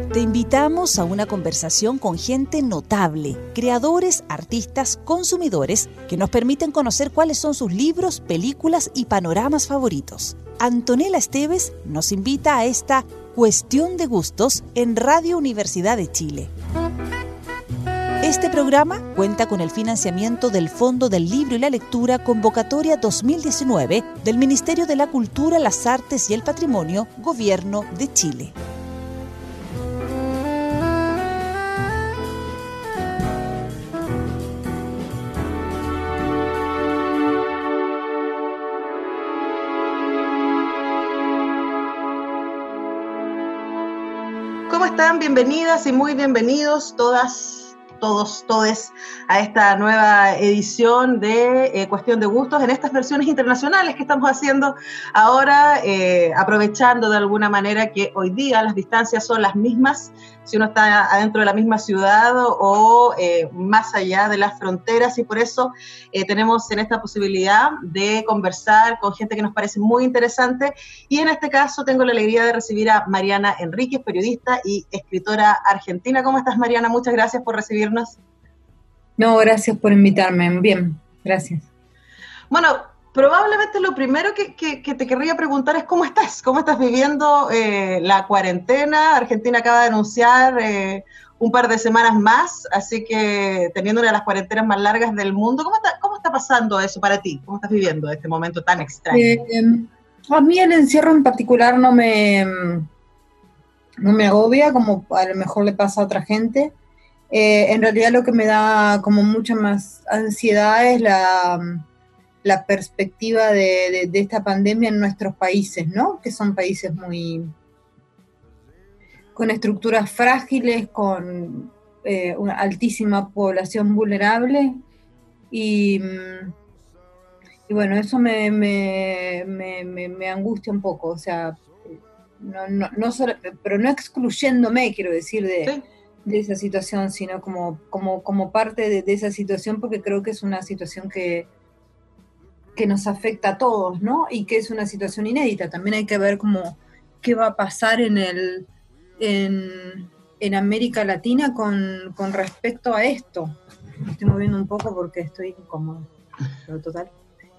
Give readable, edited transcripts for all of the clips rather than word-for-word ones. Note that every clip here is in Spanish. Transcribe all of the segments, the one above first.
Te invitamos a una conversación con gente notable, creadores, artistas, consumidores, que nos permiten conocer cuáles son sus libros, películas y panoramas favoritos. Antonella Esteves nos invita a esta Cuestión de Gustos en Radio Universidad de Chile. Este programa cuenta con el financiamiento del Fondo del Libro y la Lectura Convocatoria 2019 del Ministerio de la Cultura, las Artes y el Patrimonio, Gobierno de Chile. ¿Cómo están? Bienvenidas y muy bienvenidos todas, todos, todes a esta nueva edición de Cuestión de Gustos en estas versiones internacionales que estamos haciendo ahora, aprovechando de alguna manera que hoy día las distancias son las mismas, si uno está adentro de la misma ciudad o más allá de las fronteras, y por eso tenemos en esta posibilidad de conversar con gente que nos parece muy interesante, y en este caso tengo la alegría de recibir a Mariana Enríquez, periodista y escritora argentina. ¿Cómo estás, Mariana? Muchas gracias por recibirnos. No, gracias por invitarme. Bien, gracias. Bueno, probablemente lo primero que te querría preguntar es ¿cómo estás? ¿Cómo estás viviendo la cuarentena? Argentina acaba de anunciar un par de semanas más, así que teniendo una de las cuarentenas más largas del mundo, ¿cómo está pasando eso para ti? ¿Cómo estás viviendo este momento tan extraño? A mí el encierro en particular no me agobia, como a lo mejor le pasa a otra gente. En realidad lo que me da como mucha más ansiedad es la perspectiva de esta pandemia en nuestros países, ¿no? Que son países con estructuras frágiles, con una altísima población vulnerable, y bueno, eso me angustia un poco, o sea, no solo, pero no excluyéndome, quiero decir, Sí. de esa situación, sino como parte de esa situación, porque creo que es una situación que nos afecta a todos, ¿no? Y que es una situación inédita. También hay que ver qué va a pasar en América Latina con respecto a esto. Me estoy moviendo un poco porque estoy incómodo, pero total.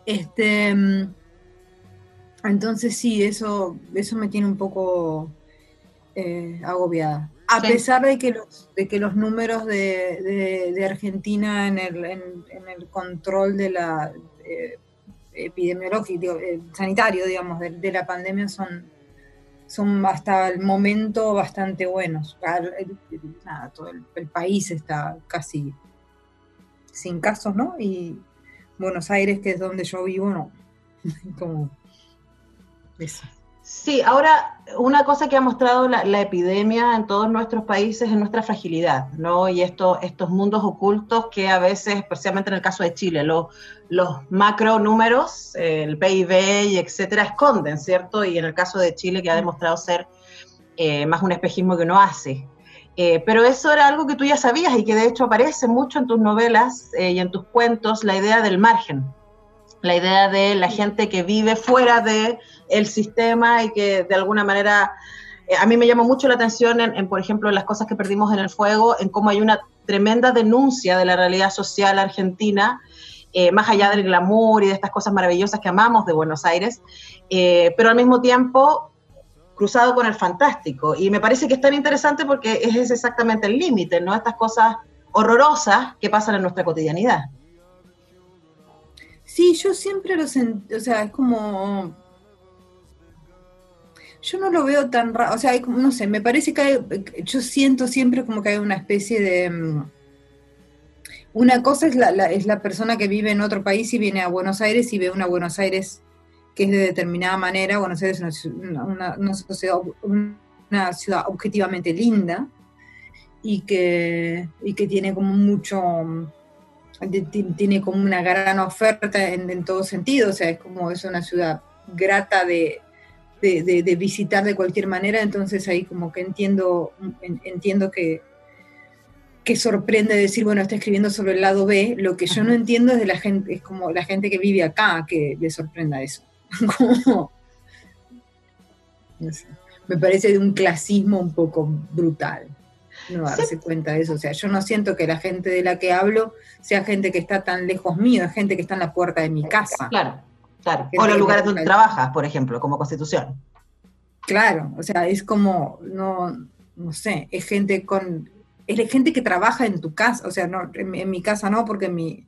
Entonces sí, eso me tiene un poco agobiada. A pesar de que los números de Argentina en el control de la epidemiológico, sanitario, digamos, de la pandemia son hasta el momento bastante buenos. Todo el país está casi sin casos, ¿no? Y Buenos Aires, que es donde yo vivo, no. Como eso. Sí, ahora una cosa que ha mostrado la epidemia en todos nuestros países es nuestra fragilidad, ¿no? Y estos mundos ocultos que a veces, especialmente en el caso de Chile, los macro números, el PIB y etcétera, esconden, ¿cierto? Y en el caso de Chile, que ha demostrado ser más un espejismo que uno hace. Pero eso era algo que tú ya sabías y que de hecho aparece mucho en tus novelas y en tus cuentos, la idea del margen. La idea de la gente que vive fuera del sistema y que de alguna manera, a mí me llamó mucho la atención en, por ejemplo, las cosas que perdimos en el fuego, en cómo hay una tremenda denuncia de la realidad social argentina, más allá del glamour y de estas cosas maravillosas que amamos de Buenos Aires, pero al mismo tiempo cruzado con el fantástico. Y me parece que es tan interesante porque es exactamente el límite, ¿no? Estas cosas horrorosas que pasan en nuestra cotidianidad. Sí, yo siempre lo sentí, o sea, es como... Yo no lo veo tan raro, o sea, no sé, me parece yo siento siempre como que hay una especie de... Una cosa es la persona que vive en otro país y viene a Buenos Aires y ve una Buenos Aires que es de determinada manera. Buenos Aires es una ciudad objetivamente linda y que tiene como mucho... tiene como una gran oferta en todo sentido, o sea, es una ciudad grata de visitar de cualquier manera, entonces ahí como que entiendo que sorprende decir, bueno, está escribiendo sobre el lado B. Lo que yo no entiendo es de la gente, es como la gente que vive acá que le sorprenda eso. Como, no sé. me parece de un clasismo un poco brutal no darse cuenta de eso. O sea, yo no siento que la gente de la que hablo sea gente que está tan lejos mío, es gente que está en la puerta de mi casa. Claro. O los lugares donde trabajas, por ejemplo, como Constitución. Claro, o sea, es como, no sé, es gente que trabaja en tu casa, o sea, no, en mi casa no, porque mi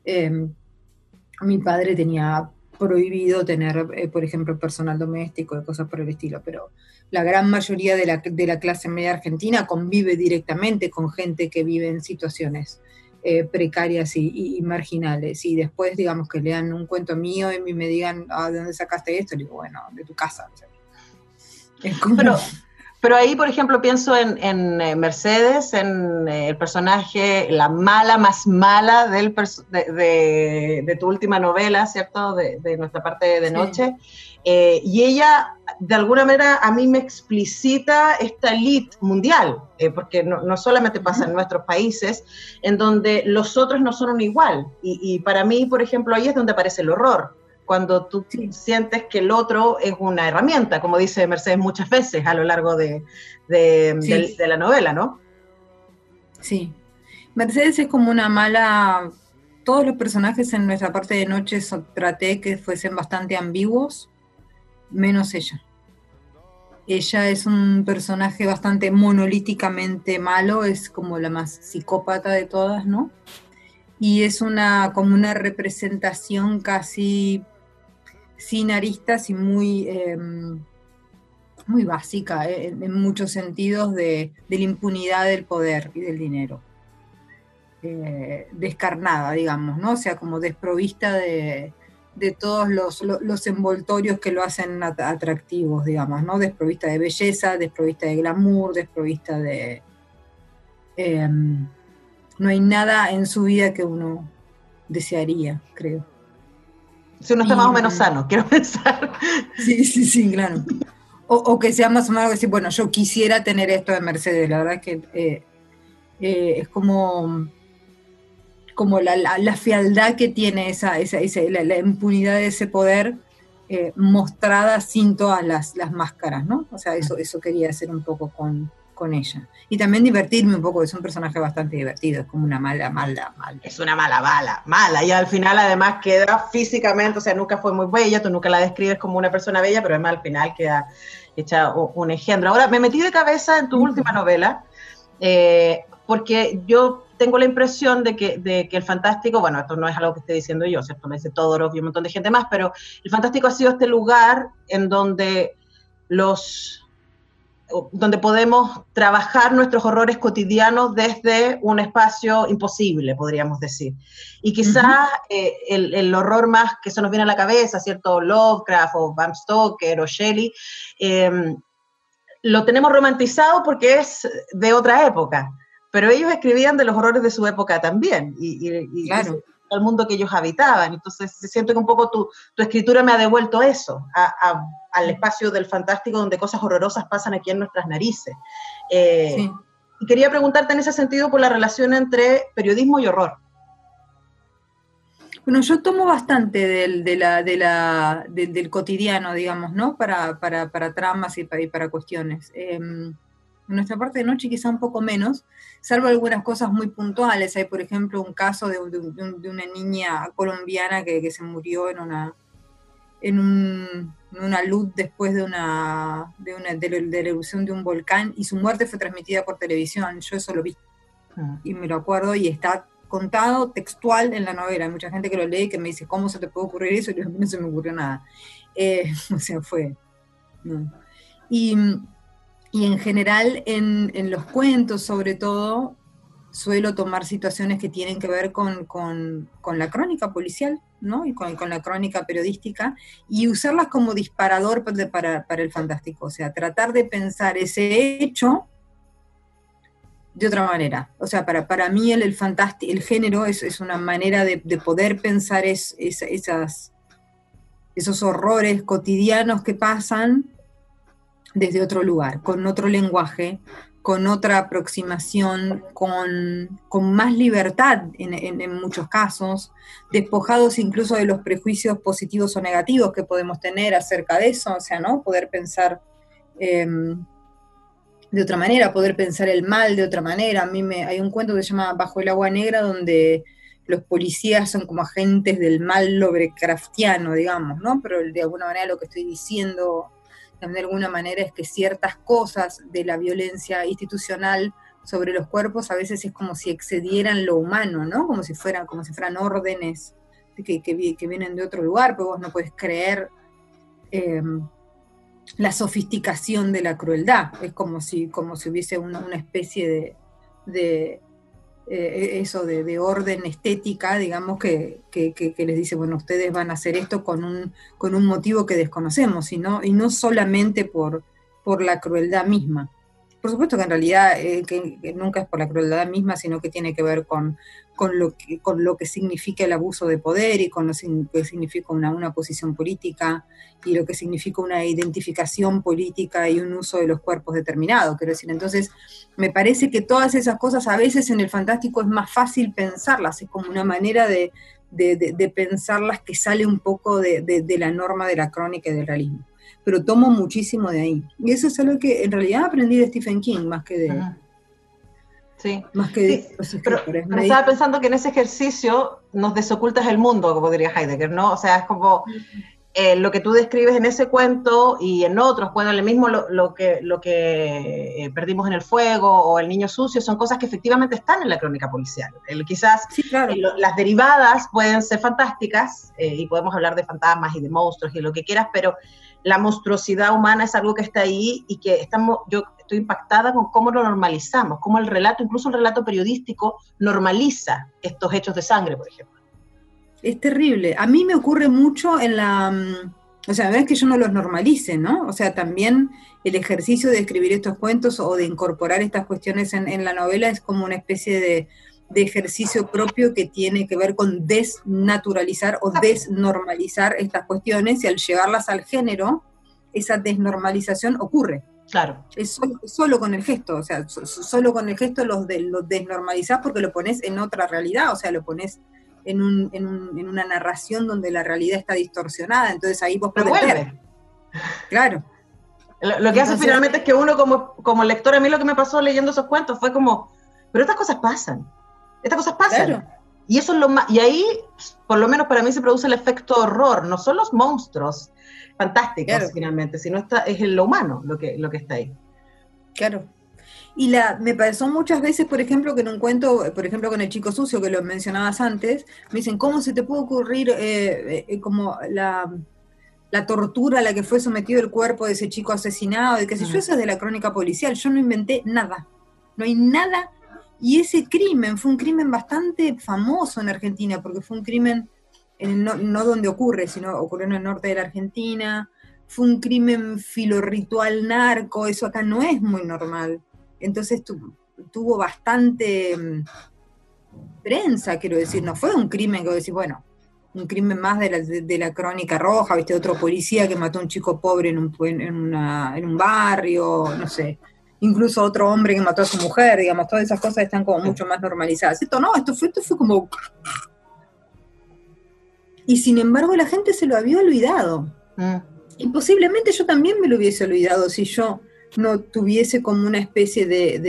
padre tenía prohibido tener, por ejemplo, personal doméstico y cosas por el estilo, pero la gran mayoría de la clase media argentina convive directamente con gente que vive en situaciones precarias y marginales, y después, digamos, que lean un cuento mío y me digan, ¿de dónde sacaste esto? Le digo, bueno, de tu casa. O sea, es como... Pero ahí, por ejemplo, pienso en Mercedes, en el personaje, la mala más mala de tu última novela, ¿cierto? De Nuestra parte de noche. Y ella, de alguna manera, a mí me explicita esta elite mundial, porque no solamente pasa en nuestros países, en donde los otros no son un igual. Y para mí, por ejemplo, ahí es donde aparece el horror. Cuando tú sientes que el otro es una herramienta, como dice Mercedes muchas veces a lo largo de la novela, ¿no? Sí. Mercedes es como una mala... Todos los personajes en Nuestra parte de noche traté que fuesen bastante ambiguos, menos ella. Ella es un personaje bastante monolíticamente malo, es como la más psicópata de todas, ¿no? Y es como una representación casi... sin aristas y muy básica en muchos sentidos de la impunidad del poder y del dinero. Descarnada, digamos, ¿no? O sea, como desprovista de todos los envoltorios que lo hacen atractivos, digamos, ¿no? Desprovista de belleza, desprovista de glamour, desprovista de... no hay nada en su vida que uno desearía, creo. Si uno está más o menos sano, quiero pensar. Sí, claro. O que sea más o menos decir, bueno, yo quisiera tener esto de Mercedes. La verdad es que es como la fealdad que tiene la impunidad de ese poder mostrada sin todas las máscaras, ¿no? O sea, eso quería hacer un poco con ella. Y también divertirme un poco, es un personaje bastante divertido, es como una mala. Es una mala, y al final además queda físicamente, o sea, nunca fue muy bella, tú nunca la describes como una persona bella, pero además al final queda hecha un engendro. Ahora, me metí de cabeza en tu última novela, porque yo tengo la impresión de que el Fantástico, bueno, esto no es algo que esté diciendo yo, ¿cierto? Me dice Todorov y un montón de gente más, pero el Fantástico ha sido este lugar en donde podemos trabajar nuestros horrores cotidianos desde un espacio imposible, podríamos decir. Y quizás el horror más que se nos viene a la cabeza, ¿cierto? Lovecraft o Bram Stoker o Shelley, lo tenemos romantizado porque es de otra época, pero ellos escribían de los horrores de su época también, y claro, el mundo que ellos habitaban. Entonces siento que un poco tu escritura me ha devuelto eso, al espacio del fantástico donde cosas horrorosas pasan aquí en nuestras narices. Y quería preguntarte en ese sentido por la relación entre periodismo y horror. Bueno, yo tomo bastante del cotidiano, digamos, ¿no? Para tramas y para cuestiones. En Nuestra parte de noche quizá un poco menos, salvo algunas cosas muy puntuales. Hay, por ejemplo, un caso de una niña colombiana que se murió en una luz después de la erupción de un volcán, y su muerte fue transmitida por televisión. Yo eso lo vi y me lo acuerdo, y está contado textual en la novela. Hay mucha gente que lo lee y que me dice, ¿cómo se te puede ocurrir eso? Y a mí no se me ocurrió nada. O sea, fue... No. Y en general en los cuentos, sobre todo, suelo tomar situaciones que tienen que ver con la crónica policial, ¿no? Y con la crónica periodística, y usarlas como disparador para el fantástico. O sea, tratar de pensar ese hecho de otra manera. O sea, para mí el género es una manera de poder pensar esos horrores cotidianos que pasan desde otro lugar, con otro lenguaje, con otra aproximación, con más libertad en muchos casos, despojados incluso de los prejuicios positivos o negativos que podemos tener acerca de eso, o sea, ¿no? Poder pensar de otra manera, poder pensar el mal de otra manera. Hay un cuento que se llama Bajo el agua negra, donde los policías son como agentes del mal Lovecraftiano, digamos, ¿no? Pero de alguna manera lo que estoy diciendo, de alguna manera, es que ciertas cosas de la violencia institucional sobre los cuerpos a veces es como si excedieran lo humano, ¿no? Como si fueran órdenes que vienen de otro lugar, pero vos no podés creer la sofisticación de la crueldad. Es como si hubiese una especie de orden estética, digamos, que les dice, bueno, ustedes van a hacer esto con un motivo que desconocemos, y no solamente por la crueldad misma. Por supuesto que en realidad que nunca es por la crueldad misma, sino que tiene que ver con lo que significa el abuso de poder, y con lo que significa una posición política, y lo que significa una identificación política y un uso de los cuerpos determinado. Quiero decir, entonces me parece que todas esas cosas a veces en el fantástico es más fácil pensarlas, es como una manera de pensarlas que sale un poco de la norma de la crónica y del realismo. Pero tomo muchísimo de ahí. Y eso es algo que en realidad aprendí de Stephen King, más que de... Sí. Más que de los escritores. Pero estaba pensando que en ese ejercicio nos desocultas el mundo, como diría Heidegger, ¿no? O sea, es como lo que tú describes en ese cuento y en otros, bueno, el mismo lo que perdimos en el fuego o el niño sucio, son cosas que efectivamente están en la crónica policial. Quizás sí, claro. Las derivadas pueden ser fantásticas y podemos hablar de fantasmas y de monstruos y lo que quieras, pero la monstruosidad humana es algo que está ahí y que yo estoy impactada con cómo lo normalizamos, cómo el relato, incluso el relato periodístico, normaliza estos hechos de sangre, por ejemplo. Es terrible. A mí me ocurre mucho o sea, no es que yo no los normalice, ¿no? O sea, también el ejercicio de escribir estos cuentos o de incorporar estas cuestiones en la novela es como una especie de ejercicio propio que tiene que ver con desnaturalizar o desnormalizar estas cuestiones, y al llevarlas al género, esa desnormalización ocurre. Claro. Es solo con el gesto, o sea, solo con el gesto lo desnormalizás porque lo pones en otra realidad, o sea, lo pones en una narración donde la realidad está distorsionada, entonces ahí vos podés ver. Claro. Lo que hace finalmente es que uno como lector, a mí lo que me pasó leyendo esos cuentos fue como, pero estas cosas pasan. Claro. Y eso es lo más, y ahí, por lo menos para mí, se produce el efecto horror. No son los monstruos fantásticos, claro, finalmente, sino es lo humano lo que está ahí. Claro. Y me pasó muchas veces, por ejemplo, que en un cuento, por ejemplo, con el chico sucio, que lo mencionabas antes, me dicen, ¿cómo se te puede ocurrir como la tortura a la que fue sometido el cuerpo de ese chico asesinado? De qué sé yo, eso es de la crónica policial. Yo no inventé nada. No hay nada. Y ese crimen fue un crimen bastante famoso en Argentina, porque fue un crimen, no donde ocurre, sino ocurrió en el norte de la Argentina. Fue un crimen filorritual narco, eso acá no es muy normal. Entonces tuvo bastante prensa, quiero decir, no fue un crimen que decís, bueno, un crimen más de la crónica roja, ¿viste? Otro policía que mató a un chico pobre en un barrio, no sé. Incluso otro hombre que mató a su mujer, digamos, todas esas cosas están como mucho más normalizadas. Esto fue como... Y sin embargo la gente se lo había olvidado. Y posiblemente yo también me lo hubiese olvidado si yo no tuviese como una especie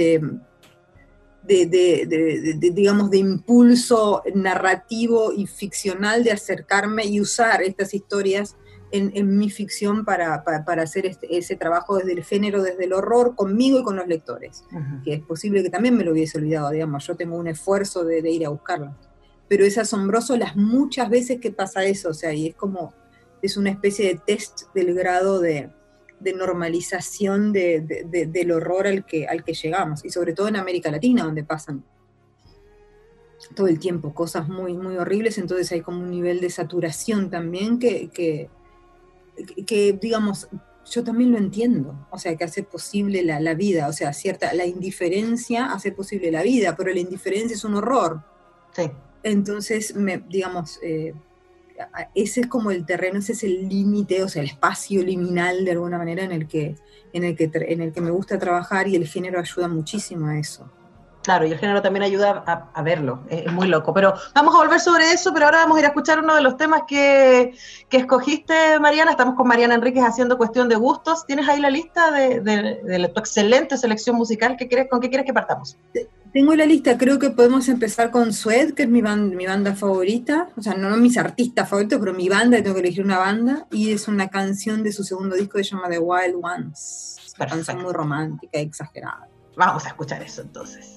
digamos, de impulso narrativo y ficcional de acercarme y usar estas historias en mi ficción para hacer ese trabajo desde el género, desde el horror, conmigo y con los lectores. Que es posible que también me lo hubiese olvidado, digamos, yo tengo un esfuerzo de ir a buscarlo. Pero es asombroso las muchas veces que pasa eso, o sea, y es una especie de test del grado de normalización del horror al que llegamos, y sobre todo en América Latina, donde pasan todo el tiempo cosas muy, muy horribles, entonces hay como un nivel de saturación también que digamos, yo también lo entiendo, o sea, que hace posible la vida, o sea, la indiferencia hace posible la vida, pero la indiferencia es un horror. Sí. Entonces, digamos, ese es como el terreno, ese es el límite, o sea, el espacio liminal de alguna manera en el que me gusta trabajar, y el género ayuda muchísimo a eso. Claro, y el género también ayuda a verlo, es muy loco. Pero vamos a volver sobre eso, pero ahora vamos a ir a escuchar uno de los temas que escogiste, Mariana. Estamos con Mariana Enríquez haciendo Cuestión de Gustos. ¿Tienes ahí la lista de tu excelente selección musical? ¿Con qué quieres que partamos? Tengo la lista, creo que podemos empezar con Suede, que es mi banda favorita, o sea, no mis artistas favoritos, pero mi banda, tengo que elegir una banda, y es una canción de su segundo disco que se llama The Wild Ones, una canción muy romántica y exagerada. Vamos a escuchar eso entonces.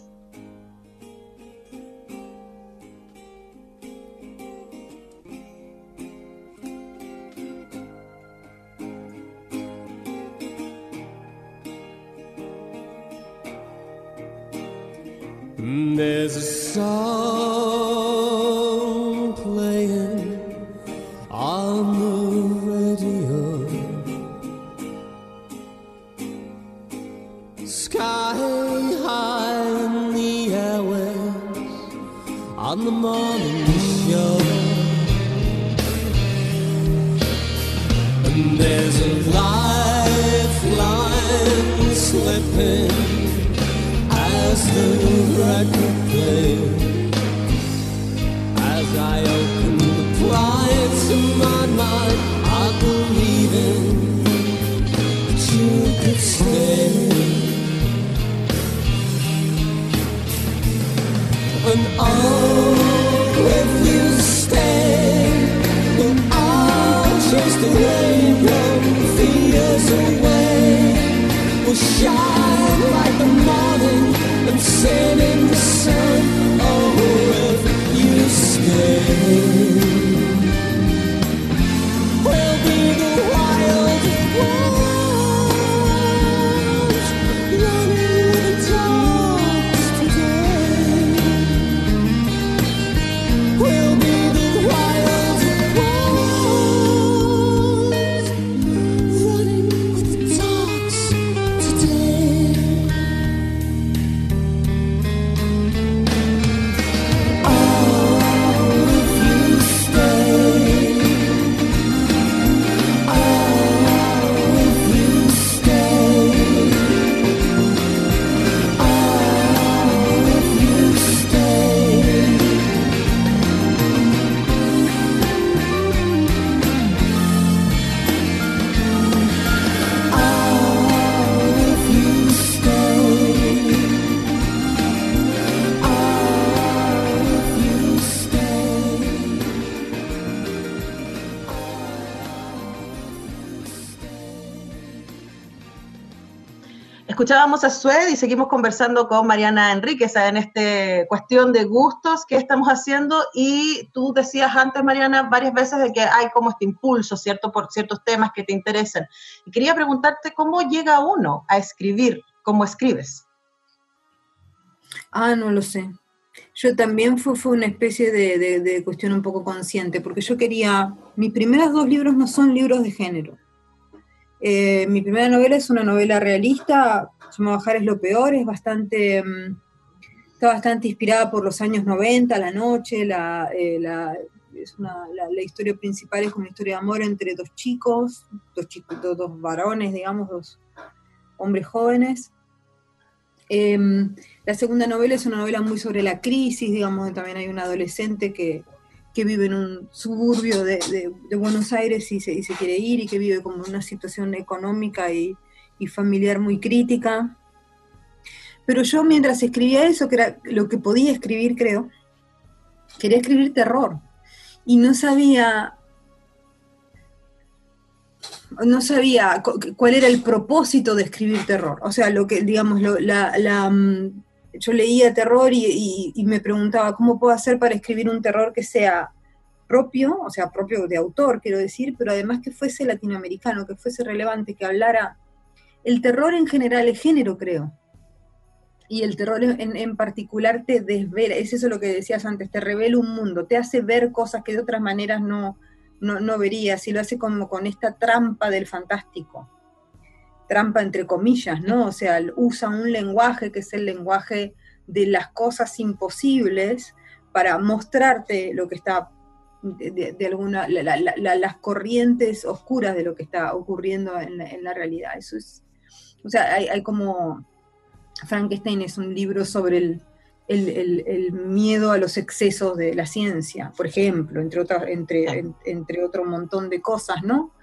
There's a song playing on the radio, sky high in the airwaves on the morning show, and there's a lifeline slipping as the record plays. As I open the blinds in my mind, I'm believing that you could stay. And oh, if you stay, we'll all chase the rainbow for years away. We'll shine like the morning and sing in the sun. Oh, if you stay, we'll be the wild ones, running with the dogs today. We'll be the wild ones, running with the dogs today. Escuchábamos a Suede y seguimos conversando con Mariana Enríquez en esta cuestión de gustos que estamos haciendo, y tú decías antes, Mariana, varias veces de que hay como este impulso, ¿cierto?, por ciertos temas que te interesan. Y quería preguntarte cómo llega uno a escribir, cómo escribes. No lo sé. Yo también fue una especie de cuestión un poco consciente, porque yo quería, mis primeros 2 libros no son libros de género. Mi primera novela es una novela realista, se llama Bajar es lo peor, está bastante inspirada por los años 90, la noche, la historia principal es como una historia de amor entre dos varones, digamos, 2 hombres jóvenes. La segunda novela es una novela muy sobre la crisis, digamos, también hay un adolescente que vive en un suburbio de Buenos Aires y se quiere ir, y que vive como una situación económica y familiar muy crítica. Pero yo, mientras escribía eso, que era lo que podía escribir, creo, quería escribir terror. Y no sabía cuál era el propósito de escribir terror. O sea, lo que, digamos, yo leía terror y me preguntaba cómo puedo hacer para escribir un terror que sea propio, o sea, propio de autor, quiero decir, pero además que fuese latinoamericano, que fuese relevante, que hablara. El terror en general es género, creo. Y el terror en particular te desvela, es eso lo que decías antes, te revela un mundo, te hace ver cosas que de otras maneras no verías, y lo hace como con esta trampa del fantástico. Trampa entre comillas, ¿no? O sea, usa un lenguaje que es el lenguaje de las cosas imposibles para mostrarte lo que está, de alguna, las corrientes oscuras de lo que está ocurriendo en la realidad. Eso es, o sea, hay como, Frankenstein es un libro sobre el miedo a los excesos de la ciencia, por ejemplo, entre otro montón de cosas, ¿no?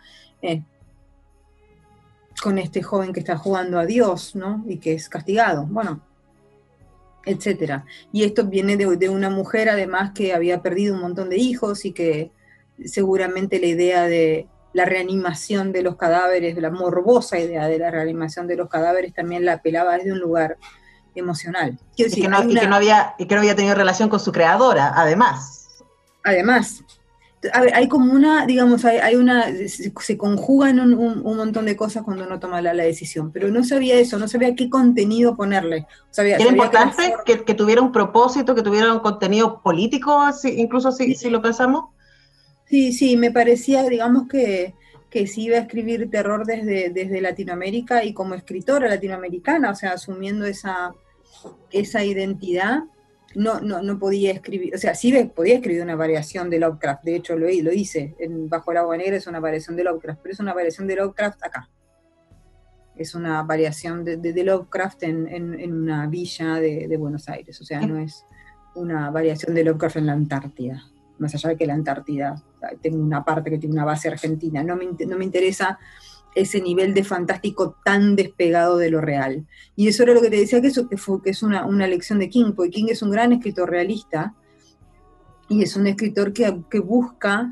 Con este joven que está jugando a Dios, ¿no? Y que es castigado, bueno, etcétera. Y esto viene de una mujer, además, que había perdido un montón de hijos y que seguramente la idea de la reanimación de los cadáveres, la morbosa idea de la reanimación de los cadáveres, también la apelaba desde un lugar emocional. Quiero decir, y que no había tenido relación con su creadora, además. Además, a ver, hay como una, digamos, se conjugan un montón de cosas cuando uno toma la decisión, pero no sabía eso, no sabía qué contenido ponerle. Era importante que tuviera un propósito, que tuviera un contenido político, incluso si lo pensamos. Sí, me parecía, digamos, que si iba a escribir terror desde Latinoamérica y como escritora latinoamericana, o sea, asumiendo esa identidad, no podía escribir, o sea, sí podía escribir una variación de Lovecraft, de hecho lo hice, Bajo el agua negra es una variación de Lovecraft, pero es una variación de Lovecraft acá. Es una variación de Lovecraft en una villa de Buenos Aires, o sea, no es una variación de Lovecraft en la Antártida, más allá de que la Antártida, tengo una parte que tiene una base argentina, no me interesa ese nivel de fantástico tan despegado de lo real. Y eso era lo que te decía, que es una lección de King, porque King es un gran escritor realista, y es un escritor que busca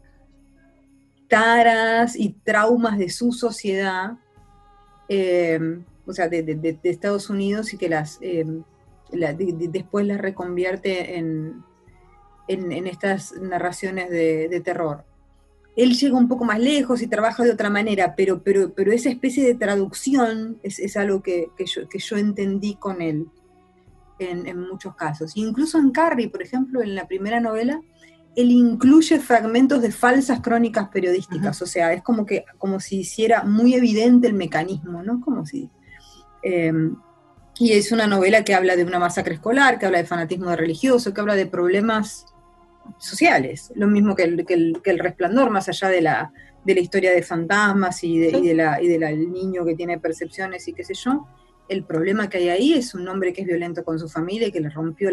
taras y traumas de su sociedad, o sea, de Estados Unidos, y que después las reconvierte en estas narraciones de terror. Él llega un poco más lejos y trabaja de otra manera, pero esa especie de traducción es algo que yo entendí con él en muchos casos. Incluso en Carrie, por ejemplo, en la primera novela, él incluye fragmentos de falsas crónicas periodísticas. O sea, es como si hiciera muy evidente el mecanismo, ¿no? Y es una novela que habla de una masacre escolar, que habla de fanatismo religioso, que habla de problemas sociales, lo mismo que el Resplandor, más allá de la historia de fantasmas y del niño que tiene percepciones y qué sé yo. El problema que hay ahí es un hombre que es violento con su familia y que le rompió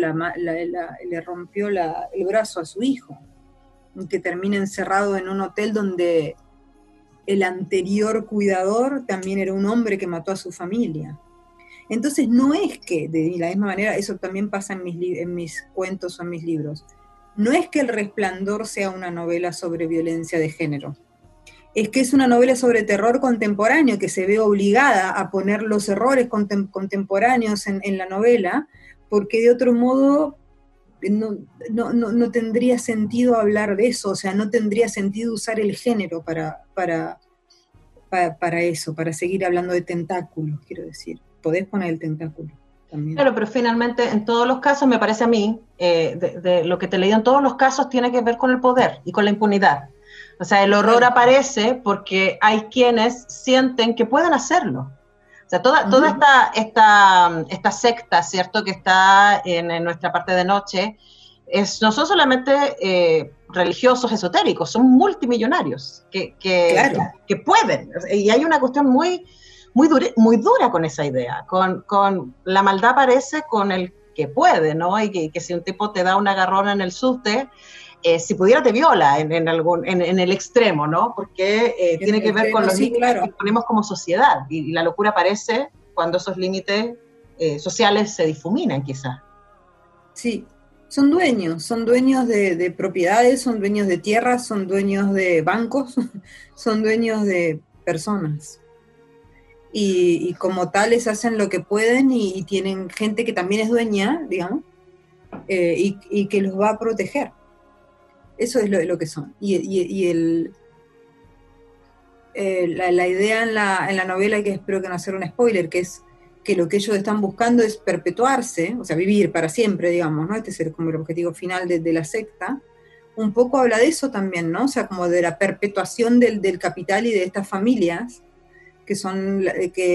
el brazo a su hijo, y que termina encerrado en un hotel donde el anterior cuidador también era un hombre que mató a su familia. Entonces no es que, de la misma manera, eso también pasa en mis cuentos o en mis libros, no es que El Resplandor sea una novela sobre violencia de género, es que es una novela sobre terror contemporáneo, que se ve obligada a poner los errores contemporáneos en la novela, porque de otro modo no tendría sentido hablar de eso, o sea, no tendría sentido usar el género para eso, para seguir hablando de tentáculos, quiero decir. Podés poner el tentáculo también. Claro, pero finalmente en todos los casos, me parece a mí, de lo que te he leído, en todos los casos tiene que ver con el poder y con la impunidad. O sea, el horror aparece porque hay quienes sienten que pueden hacerlo. O sea, toda esta secta, ¿cierto?, que está en nuestra parte de noche, no son solamente religiosos esotéricos, son multimillonarios que pueden. Y hay una cuestión muy dura con esa idea, con la maldad aparece con el que puede, ¿no? Y que si un tipo te da una agarrona en el subte, si pudiera te viola en el extremo, ¿no? Porque tiene que ver con los límites que ponemos como sociedad, y la locura aparece cuando esos límites sociales se difuminan, quizás. Sí, son dueños de propiedades, son dueños de tierras, son dueños de bancos, son dueños de personas. Y como tales hacen lo que pueden, y tienen gente que también es dueña, digamos, y que los va a proteger. Eso es lo que son. La idea en la novela, que espero que no sea un spoiler, que es que lo que ellos están buscando es perpetuarse, o sea, vivir para siempre, digamos, ¿no? Este es como el objetivo final de la secta. Un poco habla de eso también, ¿no? O sea, como de la perpetuación del capital y de estas familias, que son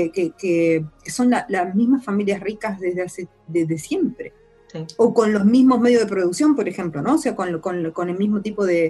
las mismas familias ricas desde siempre. Sí. O con los mismos medios de producción, por ejemplo, ¿no? O sea, con el mismo tipo de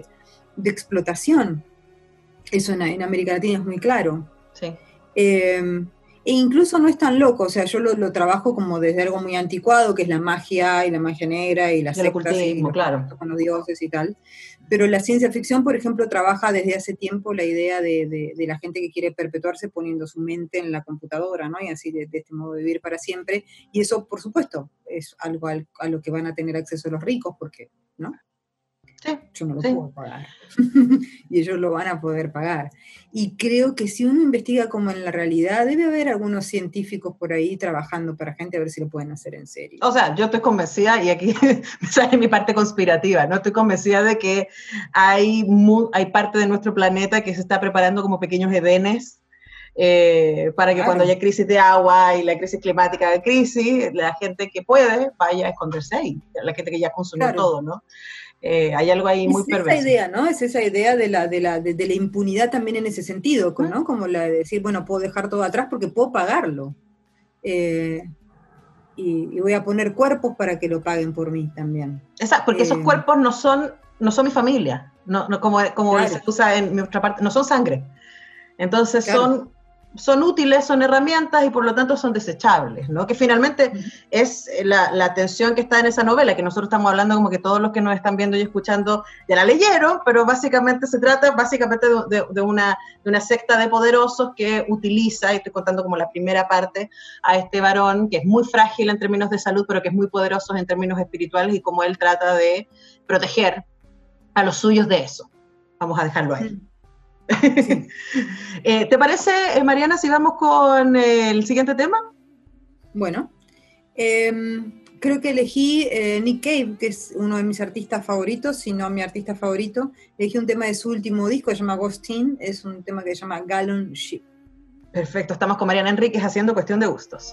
explotación. Eso en América Latina es muy claro. Sí. E incluso no es tan loco, o sea, yo lo trabajo como desde algo muy anticuado, que es la magia negra y las Y el sectas y ocultismo, los claro. contactos con los dioses y tal. Pero la ciencia ficción, por ejemplo, trabaja desde hace tiempo la idea de la gente que quiere perpetuarse poniendo su mente en la computadora, ¿no? Y así de este modo de vivir para siempre. Y eso, por supuesto, es algo a lo que van a tener acceso los ricos, porque, ¿no? Sí, Yo no lo sí. puedo pagar. Y ellos lo van a poder pagar. Y creo que si uno investiga como en la realidad, debe haber algunos científicos por ahí trabajando para gente a ver si lo pueden hacer en serio. O sea, yo estoy convencida, y aquí sale mi parte conspirativa, ¿no? Estoy convencida de que hay parte de nuestro planeta que se está preparando como pequeños edenes, para que Claro. cuando haya crisis de agua y la crisis climática de crisis, la gente que puede vaya a esconderse ahí, la gente que ya consumió Claro. todo, ¿no? Hay algo ahí muy perverso. Es esa idea, ¿no? Es esa idea de la impunidad también en ese sentido, ¿no? Como la de decir, bueno, puedo dejar todo atrás porque puedo pagarlo. Y voy a poner cuerpos para que lo paguen por mí también. Exacto, porque esos cuerpos no son mi familia, no como Claro. se usa en nuestra parte, no son sangre. Entonces Claro. son útiles, son herramientas y por lo tanto son desechables, ¿no? Que finalmente es la tensión que está en esa novela, que nosotros estamos hablando como que todos los que nos están viendo y escuchando ya la leyeron, pero básicamente se trata de una secta de poderosos que utiliza, y estoy contando como la primera parte, a este varón que es muy frágil en términos de salud, pero que es muy poderoso en términos espirituales, y cómo él trata de proteger a los suyos de eso. Vamos a dejarlo ahí. Sí. ¿Te parece, Mariana, si vamos con el siguiente tema? Bueno, creo que elegí Nick Cave, que es uno de mis artistas favoritos, si no mi artista favorito. Elegí un tema de su último disco, se llama Ghostin, es un tema que se llama Gallon Ship. Perfecto, estamos con Mariana Enríquez haciendo Cuestión de Gustos.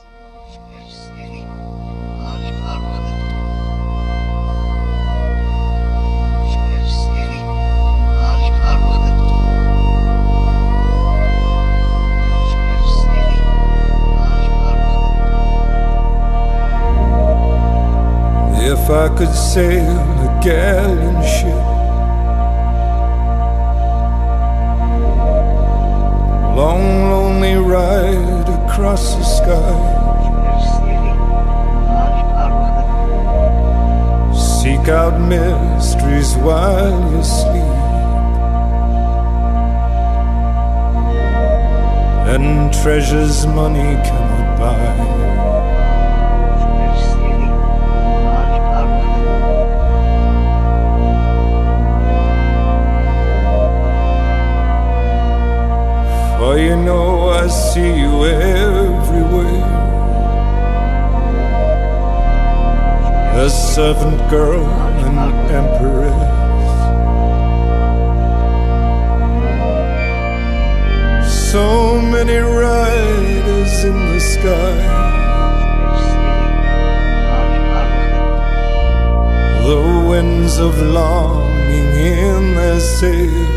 If I could sail a galleon ship, long lonely ride across the sky, seek out mysteries while you sleep, and treasures money cannot buy. For you know I see you everywhere, a servant girl, an empress, so many riders in the sky, the winds of longing in their sails,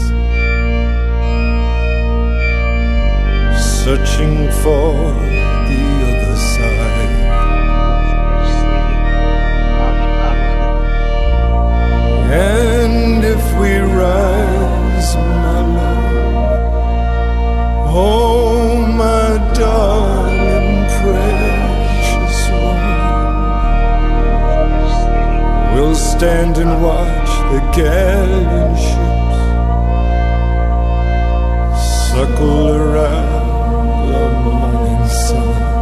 searching for the other side. And if we rise, my love, oh my darling precious one, we'll stand and watch the galleon ships circle around the morning sun.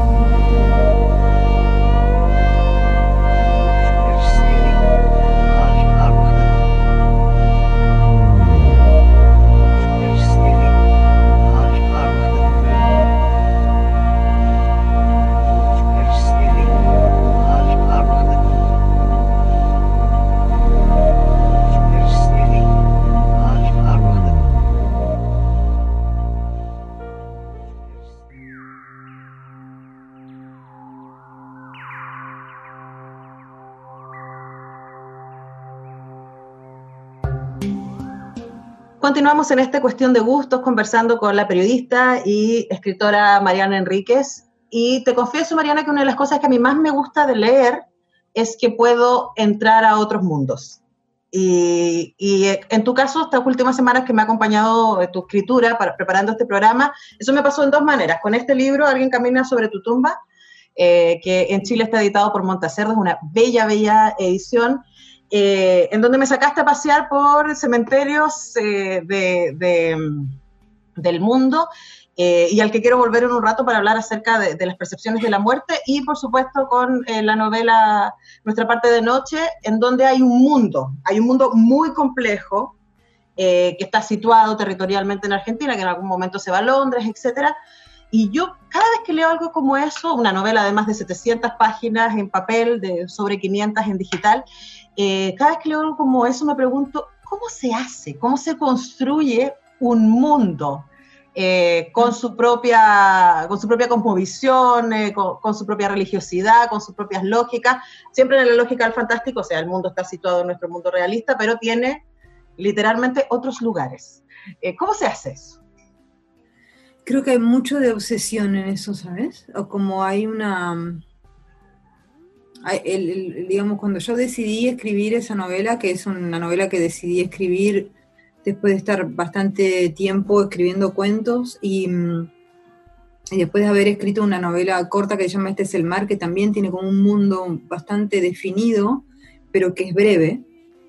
Continuamos en esta Cuestión de Gustos conversando con la periodista y escritora Mariana Enríquez. Y te confieso, Mariana, que una de las cosas que a mí más me gusta de leer es que puedo entrar a otros mundos. Y en tu caso, estas últimas semanas que me ha acompañado tu escritura preparando este programa, eso me pasó en dos maneras. Con este libro, Alguien camina sobre tu tumba, que en Chile está editado por Montacerdo, es una bella, bella edición, en donde me sacaste a pasear por cementerios del mundo, y al que quiero volver en un rato para hablar acerca de las percepciones de la muerte, y por supuesto con la novela Nuestra parte de noche, en donde hay un mundo muy complejo, que está situado territorialmente en Argentina, que en algún momento se va a Londres, etcétera. Y yo cada vez que leo algo como eso, una novela de más de 700 páginas en papel, de sobre 500 en digital, cada vez que leo algo como eso me pregunto, ¿cómo se hace? ¿Cómo se construye un mundo con su propia cosmovisión, con su propia religiosidad, con sus propias lógicas? Siempre en la lógica del fantástico, o sea, el mundo está situado en nuestro mundo realista, pero tiene literalmente otros lugares. ¿Cómo se hace eso? Creo que hay mucho de obsesión en eso, ¿sabes? O como hay una... digamos, cuando yo decidí escribir esa novela, que es una novela que decidí escribir después de estar bastante tiempo escribiendo cuentos, y después de haber escrito una novela corta que se llama Este es el mar, que también tiene como un mundo bastante definido, pero que es breve,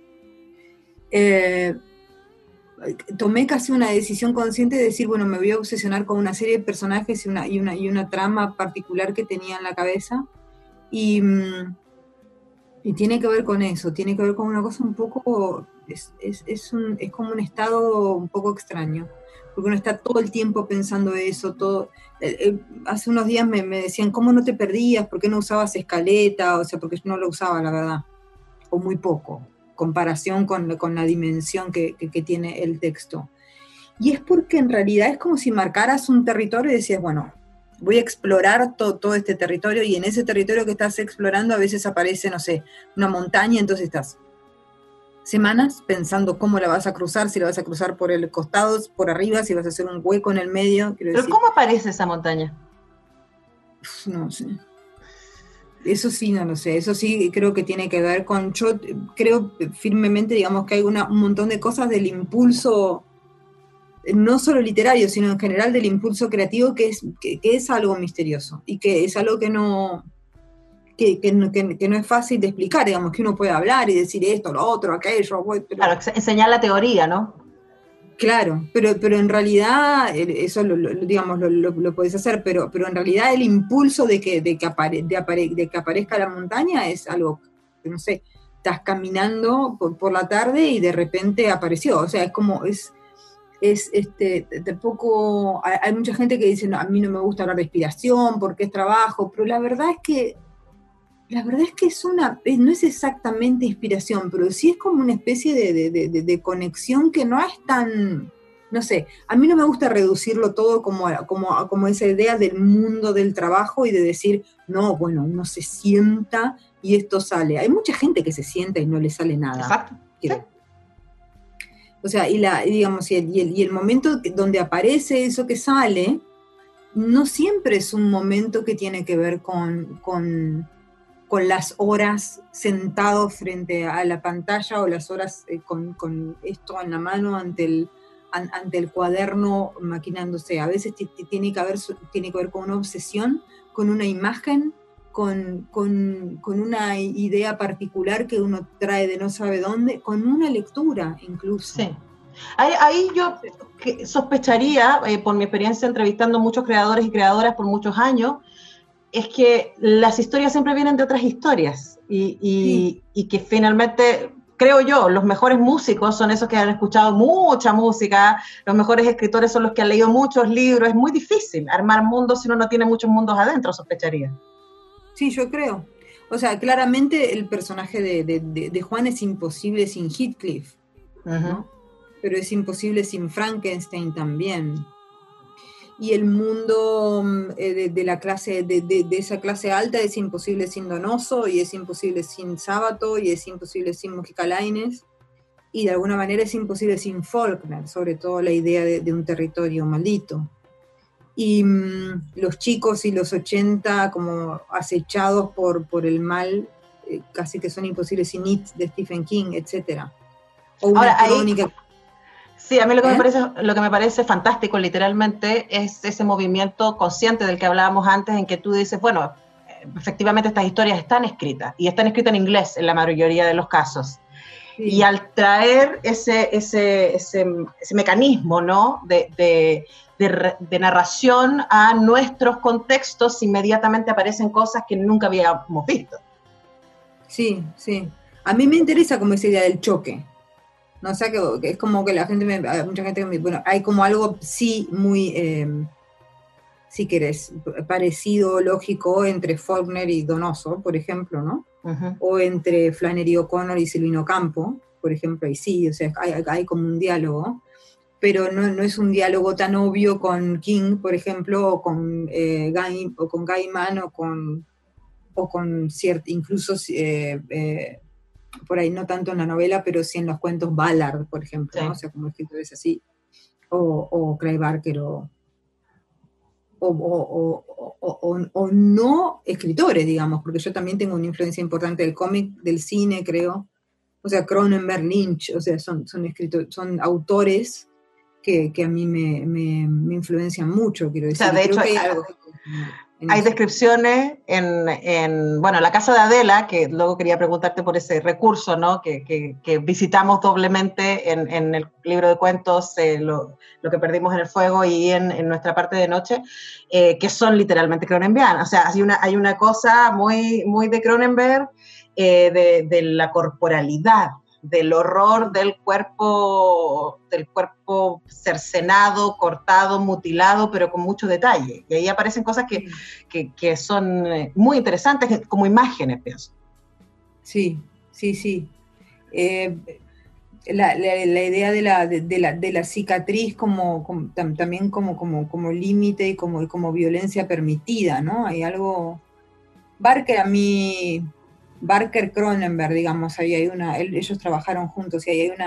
tomé casi una decisión consciente de decir, bueno, me voy a obsesionar con una serie de personajes y una trama particular que tenía en la cabeza, y tiene que ver con eso, tiene que ver con una cosa un poco, es como un estado un poco extraño, porque uno está todo el tiempo pensando eso, todo. Hace unos días me decían, ¿cómo no te perdías? ¿Por qué no usabas escaleta? O sea, porque yo no lo usaba, la verdad, o muy poco, comparación con la dimensión que tiene el texto. Y es porque en realidad es como si marcaras un territorio y decías, bueno, voy a explorar todo este territorio, y en ese territorio que estás explorando a veces aparece, no sé, una montaña, entonces estás semanas pensando cómo la vas a cruzar, si la vas a cruzar por el costado, por arriba, si vas a hacer un hueco en el medio. ¿Pero decir, cómo aparece esa montaña? No sé. Eso sí, no lo sé. Eso sí creo que tiene que ver con... Yo creo firmemente, digamos, que hay un montón de cosas del impulso, no solo literario, sino en general del impulso creativo, que es algo misterioso, y que es algo que no es fácil de explicar, digamos, que uno puede hablar y decir esto, lo otro, aquello. Pero, claro, enseñar la teoría, ¿no? Claro, pero en realidad, eso lo podés hacer, pero en realidad el impulso de que aparezca la montaña es algo, no sé, estás caminando por la tarde y de repente apareció, o sea, es como, de poco, hay mucha gente que dice, no, a mí no me gusta hablar de inspiración porque es trabajo, pero la verdad es que no es exactamente inspiración, pero sí es como una especie de conexión que no es tan, no sé, a mí no me gusta reducirlo todo como esa idea del mundo del trabajo y de decir, no, bueno, uno se sienta y esto sale. Hay mucha gente que se sienta y no le sale nada. Exacto. Sí. O sea, y el momento donde aparece eso que sale, no siempre es un momento que tiene que ver con las horas sentado frente a la pantalla, o las horas con esto en la mano ante el cuaderno maquinándose. A veces tiene que ver con una obsesión, con una imagen, con una idea particular que uno trae de no sabe dónde, con una lectura incluso. Sí. Ahí yo sospecharía, por mi experiencia entrevistando muchos creadores y creadoras por muchos años, es que las historias siempre vienen de otras historias y que finalmente, creo yo, los mejores músicos son esos que han escuchado mucha música, los mejores escritores son los que han leído muchos libros. Es muy difícil armar mundos si uno no tiene muchos mundos adentro, sospecharía. Sí, yo creo. O sea, claramente el personaje de Juan es imposible sin Heathcliff, ¿no? Pero es imposible sin Frankenstein también. Y el mundo de la clase, de esa clase alta, es imposible sin Donoso, y es imposible sin Sábato, y es imposible sin Mujica Lainez, y de alguna manera es imposible sin Faulkner, sobre todo la idea de un territorio maldito. Y los chicos y los 80 como acechados por el mal, casi que son imposibles sin It de Stephen King, etc. O una Ahora, ahí, crónica. sí, a mí lo que me parece fantástico, literalmente, es ese movimiento consciente del que hablábamos antes, en que tú dices, bueno, efectivamente estas historias están escritas, y están escritas en inglés en la mayoría de los casos. Sí. Y al traer ese mecanismo, ¿no?, de narración a nuestros contextos, inmediatamente aparecen cosas que nunca habíamos visto. Sí, sí. A mí me interesa como esa idea del choque. No, o sea, que es como que mucha gente bueno, hay como algo sí muy, si querés, parecido, lógico, entre Faulkner y Donoso, por ejemplo, ¿no? Uh-huh. O entre Flannery O'Connor y Silvino Campo, por ejemplo, ahí sí, o sea, hay como un diálogo, pero no es un diálogo tan obvio con King, por ejemplo, o con Gaiman, o con incluso por ahí no tanto en la novela, pero sí en los cuentos Ballard, por ejemplo, sí. ¿no? O sea, como escritores así, o Clive Barker, o no escritores, digamos, porque yo también tengo una influencia importante del cómic, del cine, creo. O sea, Cronenberg, Lynch, o sea, son autores que a mí me influencian mucho, quiero decir. O sea, de hecho, creo que hay algo hay descripciones bueno, la casa de Adela, que luego quería preguntarte por ese recurso, ¿no?, que visitamos doblemente en el libro de cuentos, lo que perdimos en el fuego, y en nuestra parte de noche, que son literalmente cronenbergianas. O sea, hay una cosa muy, muy de Cronenberg, de la corporalidad, del horror del cuerpo cercenado, cortado, mutilado, pero con mucho detalle. Y ahí aparecen cosas que son muy interesantes como imágenes, pienso. Sí. La idea de la cicatriz también como límite y como violencia permitida, ¿no? Hay algo... Barker Cronenberg, digamos, ellos trabajaron juntos, y ahí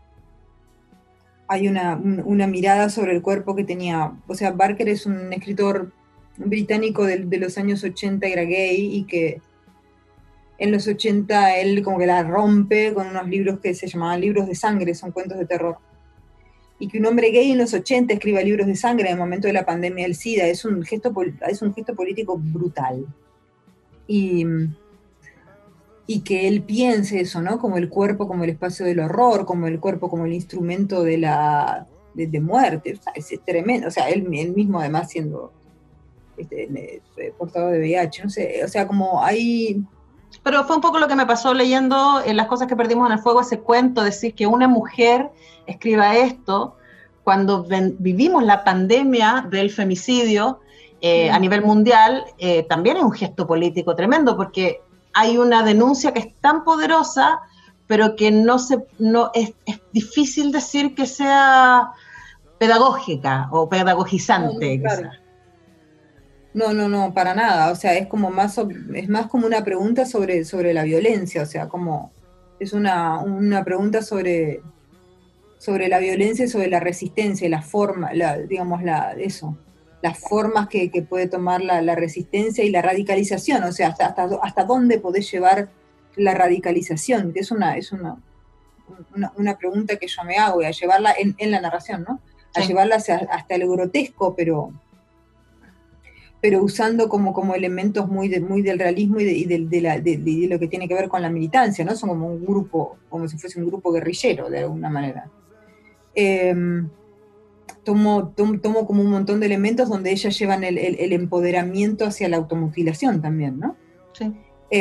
hay una mirada sobre el cuerpo que tenía. O sea, Barker es un escritor británico de los años 80, era gay, y que en los 80 él como que la rompe con unos libros que se llamaban libros de sangre, son cuentos de terror. Y que un hombre gay en los 80 escriba libros de sangre en el momento de la pandemia del SIDA es un gesto político brutal. Y que él piense eso, ¿no? Como el cuerpo, como el espacio del horror, como el cuerpo, como el instrumento de muerte. O sea, es tremendo. O sea, él mismo, además, siendo portador de VIH, no sé. O sea, como hay... Pero fue un poco lo que me pasó leyendo en Las cosas que perdimos en el fuego, ese cuento, decir que una mujer escriba esto cuando vivimos la pandemia del femicidio a nivel mundial, también es un gesto político tremendo, porque hay una denuncia que es tan poderosa, pero que es difícil decir que sea pedagógica o pedagogizante. No, claro. No, para nada. O sea, es más como una pregunta sobre la violencia. O sea, como es una pregunta sobre la violencia y sobre la resistencia, la forma, las formas que puede tomar la resistencia y la radicalización. O sea, hasta dónde podés llevar la radicalización, que es una pregunta que yo me hago, y a llevarla en la narración, ¿no? A llevarla hasta el grotesco, pero usando como elementos muy del realismo y de lo que tiene que ver con la militancia, ¿no? Son como un grupo, como si fuese un grupo guerrillero, de alguna manera. Tomo como un montón de elementos donde ellas llevan el empoderamiento hacia la automutilación también, ¿no? Sí.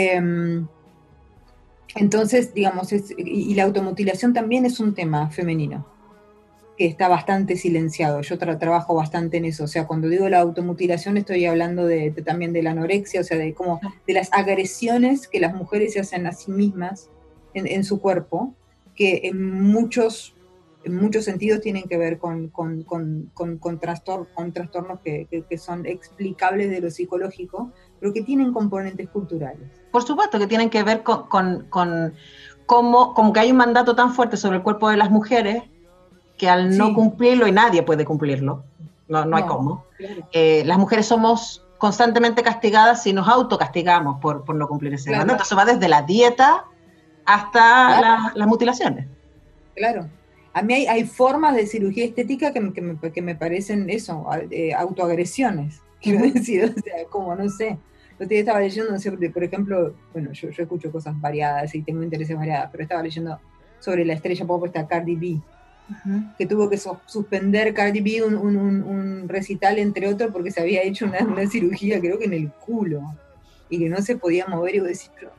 Entonces, digamos, y la automutilación también es un tema femenino, que está bastante silenciado. Yo trabajo bastante en eso. O sea, cuando digo la automutilación estoy hablando también de la anorexia, o sea, de las agresiones que las mujeres se hacen a sí mismas en su cuerpo, que en muchos sentidos tienen que ver con trastornos que son explicables de lo psicológico, pero que tienen componentes culturales. Por supuesto que tienen que ver con cómo, como que hay un mandato tan fuerte sobre el cuerpo de las mujeres, que al no cumplirlo, y nadie puede cumplirlo, no hay cómo, claro. Las mujeres somos constantemente castigadas si nos autocastigamos por no cumplir ese mandato. Eso va desde la dieta hasta las mutilaciones. Claro. A mí hay formas de cirugía estética que me parecen eso, autoagresiones, quiero decir, o sea, como no sé. El otro día estaba leyendo, no sé, por ejemplo, bueno, yo escucho cosas variadas y tengo intereses variados, pero estaba leyendo sobre la estrella pop esta Cardi B, que tuvo que suspender Cardi B un recital, entre otros, porque se había hecho una cirugía, creo que en el culo, y que no se podía mover, y vos decís, pero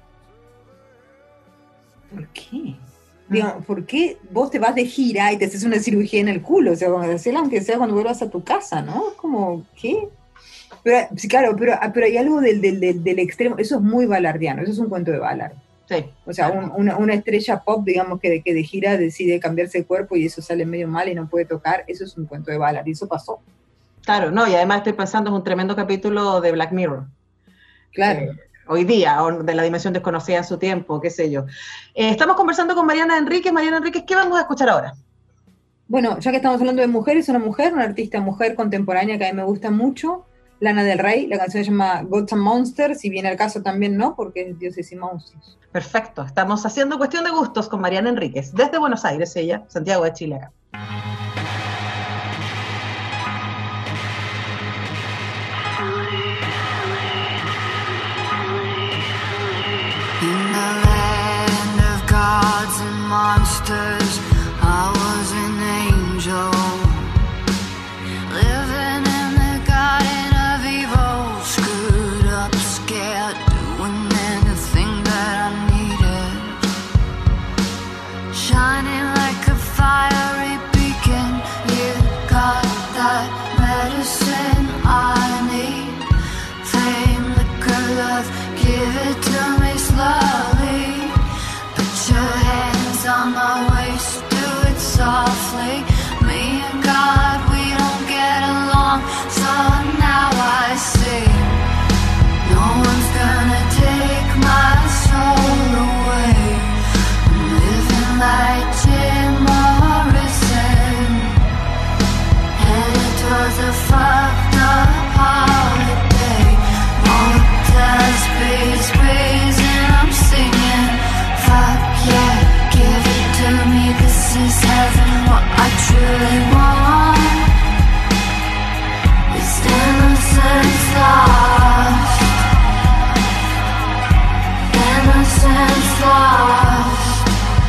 ¿por qué? Digamos, ¿por qué vos te vas de gira y te haces una cirugía en el culo? O sea, hacerla aunque sea cuando vuelvas a tu casa, ¿no? Es como, ¿qué? Pero, sí, claro, pero hay algo del extremo, eso es muy balardiano, eso es un cuento de Ballard. Sí. O sea, una estrella pop, digamos, que de gira decide cambiarse de cuerpo y eso sale medio mal y no puede tocar, eso es un cuento de Ballard, y eso pasó. Claro, no, y además estoy pensando, es un tremendo capítulo de Black Mirror. Claro. Hoy día, o de la dimensión desconocida en su tiempo, qué sé yo. Estamos conversando con Mariana Enríquez. Mariana Enríquez, ¿qué vamos a escuchar ahora? Bueno, ya que estamos hablando de mujeres, una artista mujer contemporánea que a mí me gusta mucho, Lana del Rey. La canción se llama Gods and Monsters, si viene al caso también no, porque es Dioses y Monstruos. Perfecto, estamos haciendo Cuestión de Gustos con Mariana Enríquez, desde Buenos Aires, ella, Santiago de Chile acá. In the land of gods and monsters, I was an angel, living in the garden of evil, screwed up, scared, doing anything that I needed, shining like a fiery beacon. You got that medicine I need, fame, liquor, love, give it to me slowly. Put your hands on my waist, do it softly. Me and God, we don't get along, so now I see no one's gonna take my soul away. I'm living like Jim Morrison, headed towards a fucked up holiday. Motels, breeze, and I'm singing, fuck yeah, give it to me, this is heaven. What I truly want is innocence lost, innocence lost.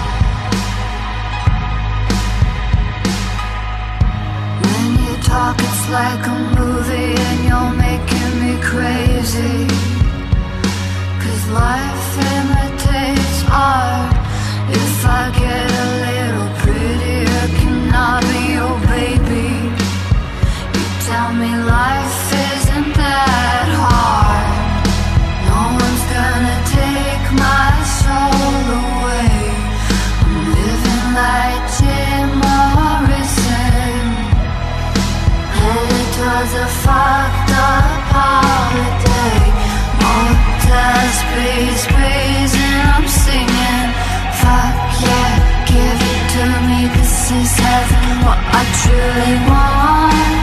When you talk it's like a movie and you're making me crazy, 'cause life imitates art. If I get a little prettier, can I be your baby? You tell me life isn't that hard. No one's gonna take my soul away. I'm living like Jim Morrison, headed towards a fucked up holiday. Motels, breeze, and I'm singing, fuck yeah, give it to me, this is heaven. What I truly want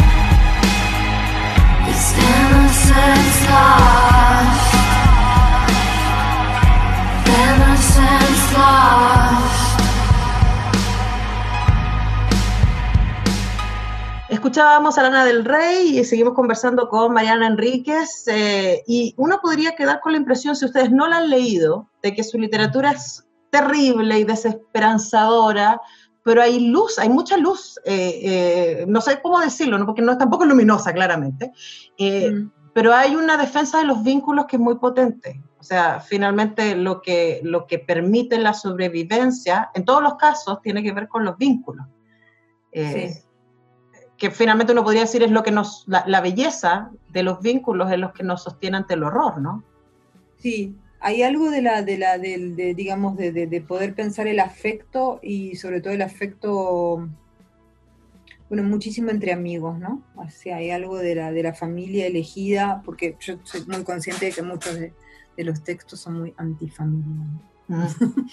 is innocence lost, innocence lost. Escuchábamos a Lana del Rey y seguimos conversando con Mariana Enríquez, y uno podría quedar con la impresión, si ustedes no la han leído, de que su literatura es terrible y desesperanzadora, pero hay luz, hay mucha luz, no sé cómo decirlo, ¿no? Porque no es tampoco luminosa, claramente, pero hay una defensa de los vínculos que es muy potente. O sea, finalmente lo que permite la sobrevivencia, en todos los casos, tiene que ver con los vínculos. Sí. Que finalmente uno podría decir es lo que la belleza de los vínculos es lo que nos sostiene ante el horror, ¿no? Sí, hay algo digamos, de poder pensar el afecto, y sobre todo el afecto, bueno, muchísimo entre amigos, ¿no? O sea, hay algo de la familia elegida, porque yo soy muy consciente de que muchos de los textos son muy antifamilia, ¿no?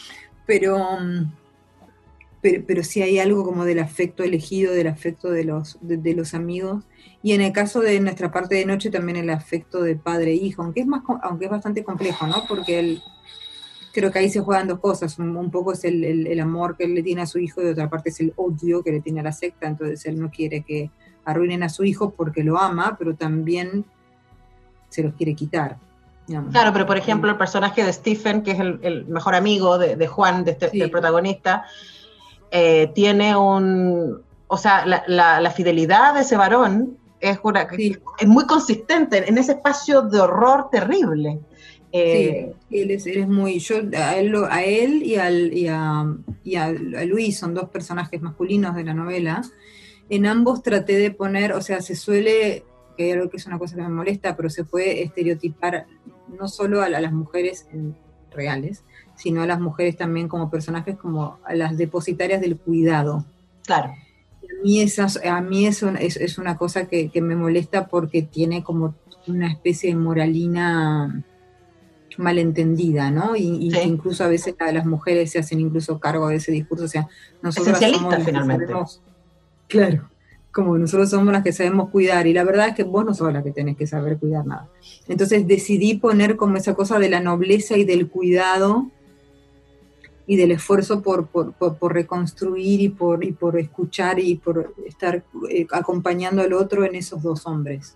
Pero sí hay algo como del afecto elegido, del afecto de los amigos, y en el caso de Nuestra parte de noche también el afecto de padre e hijo, aunque es bastante complejo, ¿no? Porque creo que ahí se juegan dos cosas, un poco es el amor que él le tiene a su hijo y de otra parte es el odio que le tiene a la secta, entonces él no quiere que arruinen a su hijo porque lo ama, pero también se los quiere quitar. Digamos. Claro, pero por ejemplo el personaje de Stephen, que es el mejor amigo de Juan, del protagonista, tiene o sea, la fidelidad de ese varón es muy consistente en ese espacio de horror terrible. Sí, él es muy, yo a él y a Luis, son dos personajes masculinos de la novela. En ambos traté de poner, o sea, se suele, que hay algo que es una cosa que me molesta, pero se puede estereotipar no solo a las mujeres reales, sino a las mujeres también como personajes, como a las depositarias del cuidado. Claro. A mí eso es una cosa que me molesta porque tiene como una especie de moralina malentendida, ¿no? Y que incluso a veces las mujeres se hacen incluso cargo de ese discurso, o sea, nosotros somos finalmente. Claro, como nosotros somos las que sabemos cuidar, y la verdad es que vos no sos la que tenés que saber cuidar nada. Entonces decidí poner como esa cosa de la nobleza y del cuidado y del esfuerzo por reconstruir y por escuchar y por estar acompañando al otro en esos dos hombres.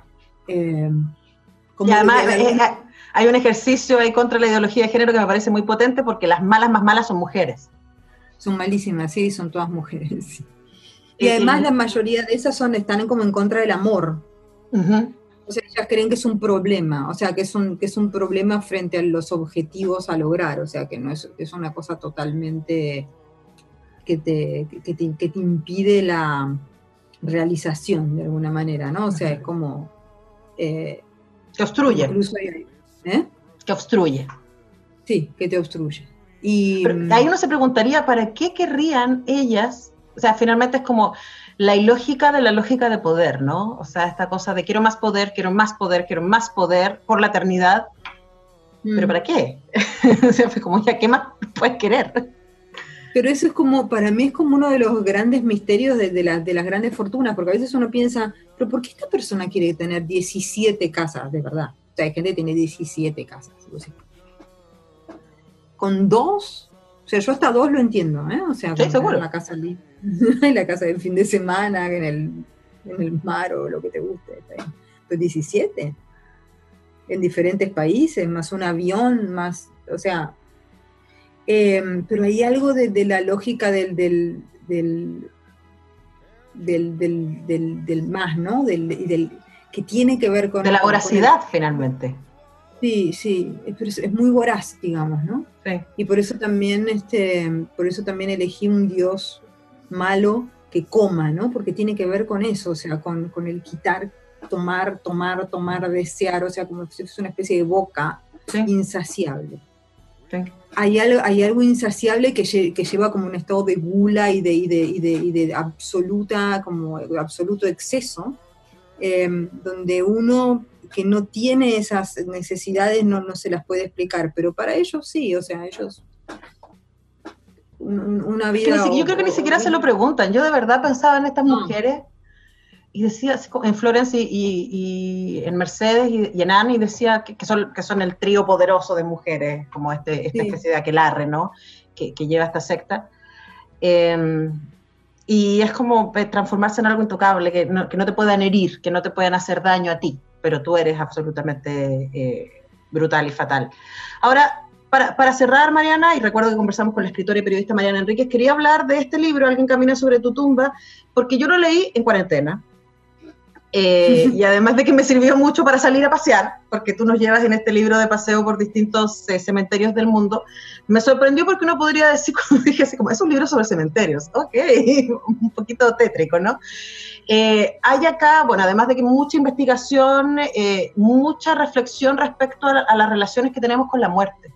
Y además hay un ejercicio ahí contra la ideología de género que me parece muy potente, porque las malas más malas son mujeres. Son malísimas, sí, son todas mujeres. Sí. Y además la mayoría de esas están como en contra del amor. Uh-huh. O sea, ellas creen que es un problema, o sea, que es un problema frente a los objetivos a lograr, o sea, que no es una cosa totalmente que te impide la realización de alguna manera, ¿no? O sea, es como... que obstruye. Incluso que obstruye. Sí, que te obstruye. Pero ahí uno se preguntaría, ¿para qué querrían ellas? O sea, finalmente es como la ilógica de la lógica de poder, ¿no? O sea, esta cosa de quiero más poder, quiero más poder, quiero más poder por la eternidad. ¿Pero para qué? O sea, como, ya, ¿qué más puedes querer? Pero eso es como, para mí es como uno de los grandes misterios de las grandes fortunas, porque a veces uno piensa, ¿pero por qué esta persona quiere tener 17 casas, de verdad? O sea, hay gente que tiene 17 casas. Con 2, o sea, yo hasta 2 lo entiendo, ¿eh? O sea, sí, seguro. La casa en la casa del fin de semana, en el mar o lo que te guste. Pero 17 en diferentes países, más un avión, más, o sea, pero hay algo de la lógica del más, ¿no? Del que tiene que ver con... De la voracidad, finalmente. Sí, pero es muy voraz, digamos, ¿no? Sí. Y por eso también elegí un dios malo que coma, ¿no? Porque tiene que ver con eso, o sea, con el quitar, tomar, desear, o sea, como si fuese una especie de boca insaciable. Sí. Hay algo insaciable que lleva como un estado de gula y de absoluto exceso, donde uno que no tiene esas necesidades no se las puede explicar, pero para ellos sí, o sea, ellos una vida... Yo creo que ni siquiera se lo preguntan. Yo de verdad pensaba en estas mujeres y decía, en Florence y en Mercedes y en Anne, y decía que son el trío poderoso de mujeres, como esta especie de aquelarre, ¿no? Que lleva esta secta. Y es como transformarse en algo intocable, que no te puedan herir, que no te puedan hacer daño a ti, pero tú eres absolutamente brutal y fatal. Ahora, para cerrar, Mariana, y recuerdo que conversamos con la escritora y periodista Mariana Enríquez, quería hablar de este libro, Alguien camina sobre tu tumba, porque yo lo leí en cuarentena, y además de que me sirvió mucho para salir a pasear, porque tú nos llevas en este libro de paseo por distintos cementerios del mundo, me sorprendió porque uno podría decir, cuando dije así, como es un libro sobre cementerios, ok, un poquito tétrico, ¿no? Hay acá, bueno, además de que mucha investigación, mucha reflexión respecto a las relaciones que tenemos con la muerte,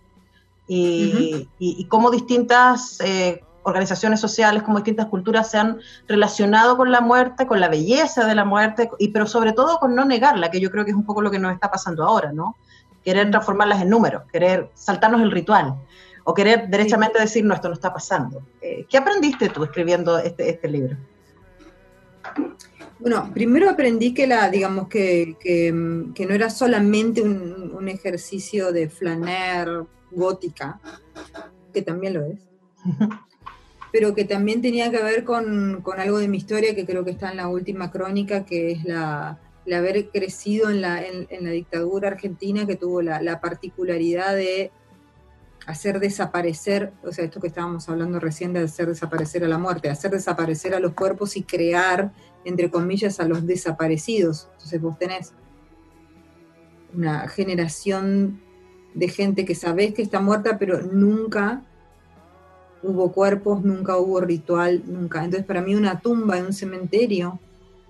y cómo distintas organizaciones sociales, como distintas culturas se han relacionado con la muerte, con la belleza de la muerte, pero sobre todo con no negarla, que yo creo que es un poco lo que nos está pasando ahora, ¿no? Querer transformarlas en números, querer saltarnos el ritual, o querer derechamente decir, no, esto no está pasando. ¿Qué aprendiste tú escribiendo este libro? Bueno, primero aprendí que digamos que no era solamente un ejercicio de flaner gótica, que también lo es, pero que también tenía que ver con algo de mi historia que creo que está en la última crónica, que es el haber crecido en la dictadura argentina, que tuvo la particularidad de hacer desaparecer, o sea, esto que estábamos hablando recién de hacer desaparecer a la muerte, hacer desaparecer a los cuerpos y crear, entre comillas, a los desaparecidos. Entonces vos tenés una generación de gente que sabés que está muerta, pero nunca hubo cuerpos, nunca hubo ritual, nunca. Entonces para mí una tumba en un cementerio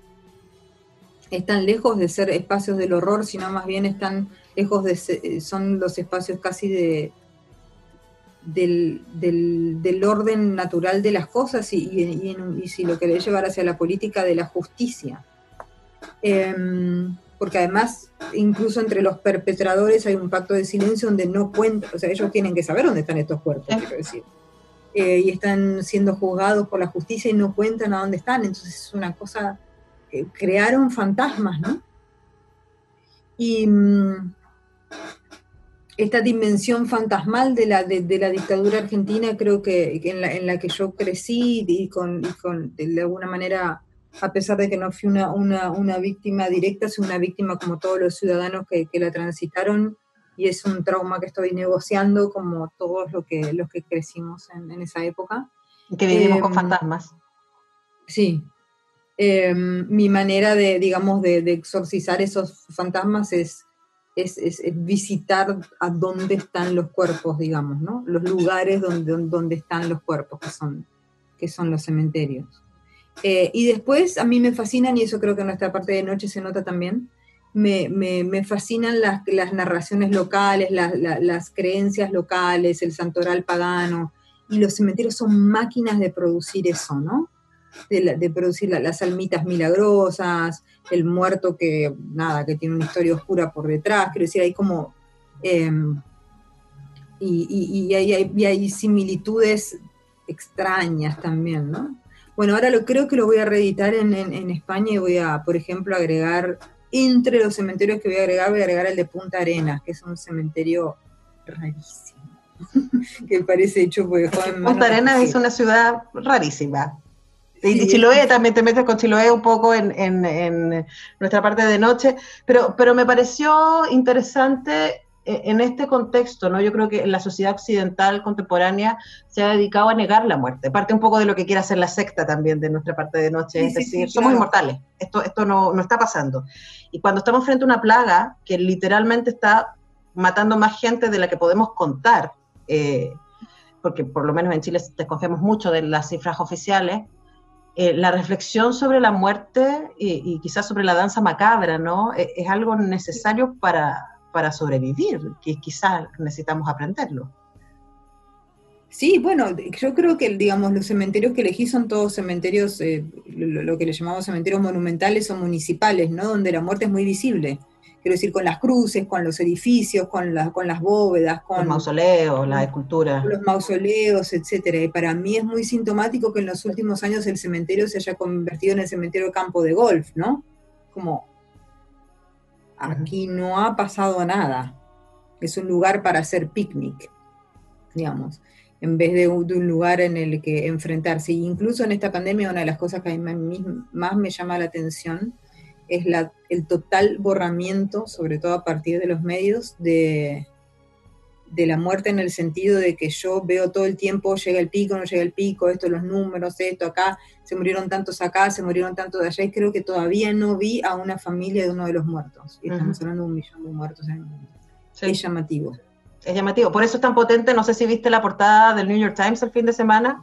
están lejos de ser espacios del horror, sino más bien están lejos son los espacios casi del orden natural de las cosas y si lo querés llevar hacia la política de la justicia. Porque además, incluso entre los perpetradores hay un pacto de silencio donde no cuentan, o sea, ellos tienen que saber dónde están estos cuerpos, quiero decir. Y están siendo juzgados por la justicia y no cuentan a dónde están, entonces es una cosa, crearon fantasmas, ¿no? Y esta dimensión fantasmal de la dictadura argentina, creo que en la que yo crecí y con de alguna manera, a pesar de que no fui una víctima directa, soy una víctima como todos los ciudadanos que la transitaron, y es un trauma que estoy negociando como todos los que crecimos en esa época. Y que vivimos con fantasmas. Sí. Mi manera digamos, de exorcizar esos fantasmas es visitar a dónde están los cuerpos, digamos, ¿no? Los lugares donde están los cuerpos, que son los cementerios. Y después a mí me fascinan, y eso creo que en nuestra parte de noche se nota también, me fascinan las narraciones locales, las creencias locales, el santoral pagano, y los cementerios son máquinas de producir eso, ¿no? De producir las almitas milagrosas, el muerto que tiene una historia oscura por detrás, quiero decir, hay como y hay similitudes extrañas también, ¿no? Bueno, ahora creo que lo voy a reeditar en España, y voy a, por ejemplo, agregar, entre los cementerios que voy a agregar el de Punta Arenas, que es un cementerio rarísimo, que parece hecho por Punta Arenas es una ciudad rarísima. Y Sí, Chiloé, también te metes con Chiloé un poco en nuestra parte de noche, pero me pareció interesante en este contexto, ¿no? Yo creo que la sociedad occidental contemporánea se ha dedicado a negar la muerte, parte un poco de lo que quiere hacer la secta también de nuestra parte de noche, es decir, somos inmortales, esto no está pasando. Y cuando estamos frente a una plaga que literalmente está matando más gente de la que podemos contar, porque por lo menos en Chile desconfiamos mucho de las cifras oficiales, la reflexión sobre la muerte y quizás sobre la danza macabra, ¿no? Es algo necesario para sobrevivir, que quizás necesitamos aprenderlo. Sí, bueno, yo creo que, digamos, los cementerios que elegí son todos cementerios, lo que le llamamos cementerios monumentales o municipales, ¿no? Donde la muerte es muy visible. Quiero decir, con las cruces, con los edificios, con las bóvedas, con los mausoleos, la escultura. Los mausoleos, etcétera. Y para mí es muy sintomático que en los últimos años el cementerio se haya convertido en el cementerio campo de golf, ¿no? Como, aquí no ha pasado nada. Es un lugar para hacer picnic, digamos, en vez de un lugar en el que enfrentarse. Y incluso en esta pandemia, una de las cosas que a mí más me llama la atención es el total borramiento, sobre todo a partir de los medios, de la muerte, en el sentido de que yo veo todo el tiempo, llega el pico, no llega el pico, esto, los números, esto, acá, se murieron tantos acá, se murieron tantos de allá, y creo que todavía no vi a una familia de uno de los muertos, y estamos hablando de 1 millón de muertos en el mundo. Sí. Es llamativo. Es llamativo, por eso es tan potente. No sé si viste la portada del New York Times el fin de semana,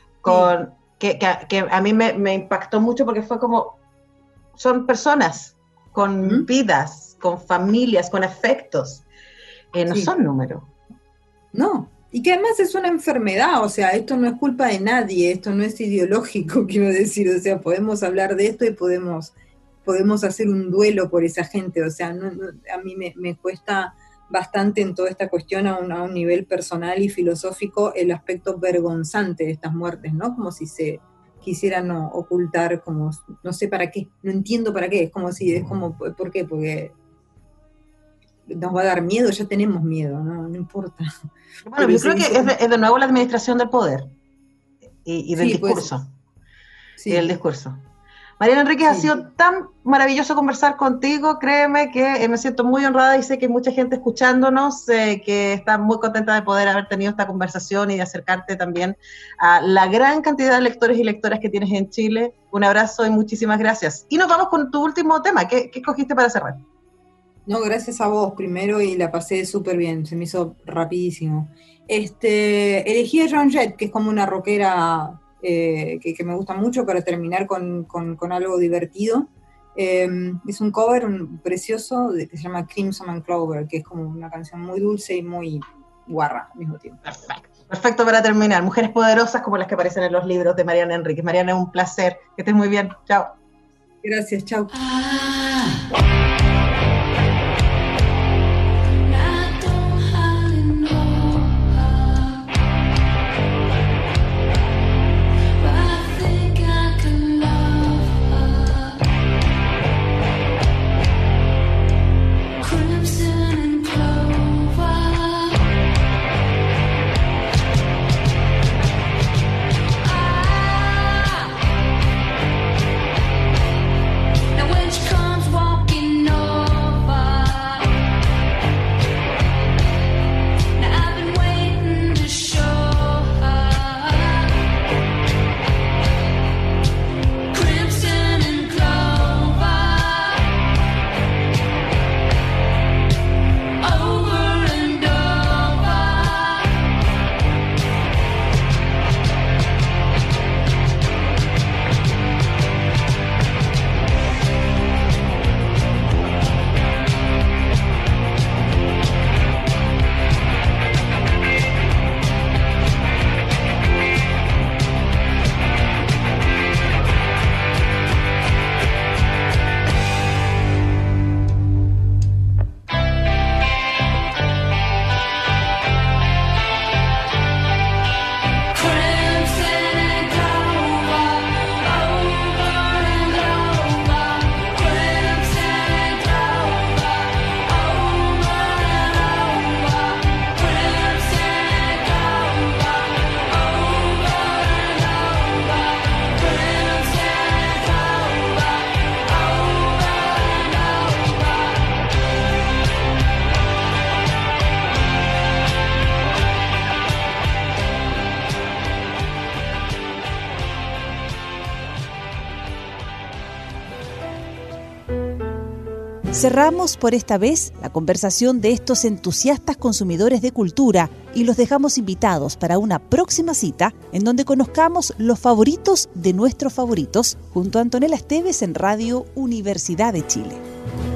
que a mí me impactó mucho, porque fue como, son personas con vidas, con familias, con afectos, no son números. No, y que además es una enfermedad, o sea, esto no es culpa de nadie, esto no es ideológico, quiero decir, o sea, podemos hablar de esto y podemos hacer un duelo por esa gente, o sea, a mí me cuesta bastante en toda esta cuestión a un nivel personal y filosófico el aspecto vergonzante de estas muertes, ¿no? Como si se quisiera no ocultar, como no sé para qué, no entiendo para qué, ¿por qué? Porque nos va a dar miedo, ya tenemos miedo, no importa. Bueno, yo creo que es de nuevo la administración del poder y del discurso. Sí. Y del discurso. Mariana Enríquez, ha sido tan maravilloso conversar contigo, créeme que me siento muy honrada y sé que hay mucha gente escuchándonos, que está muy contenta de poder haber tenido esta conversación y de acercarte también a la gran cantidad de lectores y lectoras que tienes en Chile. Un abrazo y muchísimas gracias. Y nos vamos con tu último tema. ¿Qué escogiste para cerrar? No, gracias a vos primero y la pasé súper bien, se me hizo rapidísimo. Elegí a Joan Jett, que es como una rockera que me gusta mucho para terminar con algo divertido. Es un cover precioso que se llama Crimson and Clover, que es como una canción muy dulce y muy guarra al mismo tiempo. Perfecto para terminar. Mujeres poderosas como las que aparecen en los libros de Mariana Enríquez. Mariana, un placer. Que estés muy bien. Chao. Gracias, chao. Cerramos por esta vez la conversación de estos entusiastas consumidores de cultura y los dejamos invitados para una próxima cita en donde conozcamos los favoritos de nuestros favoritos junto a Antonella Esteves en Radio Universidad de Chile.